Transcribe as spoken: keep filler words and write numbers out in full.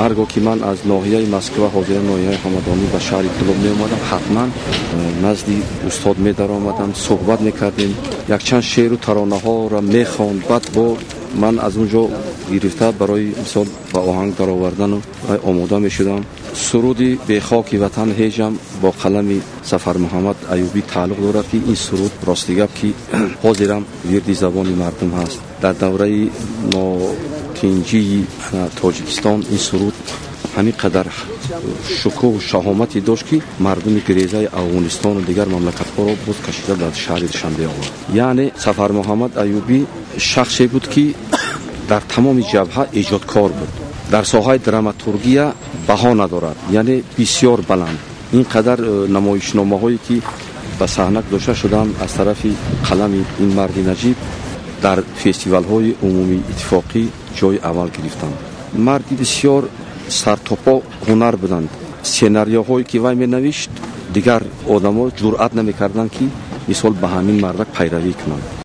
ҳаргоҳ ки ман аз ноҳияи Москва ҳозира ноҳияи ҳамадонӣ ба шаҳри Кӯлоб меомадам, ҳатман назди устод медаромадам, суҳбат мекардем, якчанд шеъру таронаҳоро мехонд. баъд бо ман аз онҷо гирифта барои мисол ба оҳанг даровардану омода мешудам. суруди бехоки ватан ҳеҷам бо қалами Сафар Муҳаммад Аюбӣ тааллуқ дорад, ки ин суруд ростигап ки ҳозирам вирди забони мардум ҳаст. дар давраи нотинҷии Тоҷикистон ин суруд ҳамин қадар шукӯҳу шаҳомати дошт, ки мардуми гирезаи Афғонистону дигар мамлакатҳоро буз кашида дар шаҳри Душанбе овард. яъне Сафар Муҳаммад Аюбӣ шахсе буд, ки дар тамоми ҷабҳа эҷодкор буд. дар соҳаи драматургия баҳо надорад, яъне бисёр баланд. ин қадар намоишномаҳое ки ба саҳна гузошта шуданд аз тарафи қалами ин марди наҷиб дар фестивалҳои умумии иттифоқӣ ҷои аввал гирифтанд. марди бисёр сартопо ҳунар буданд. сенариёҳое ки вай менавишт, дигар одамо ҷуръат намекарданд ки мисол ба ҳамин марда пайравӣ кунанд.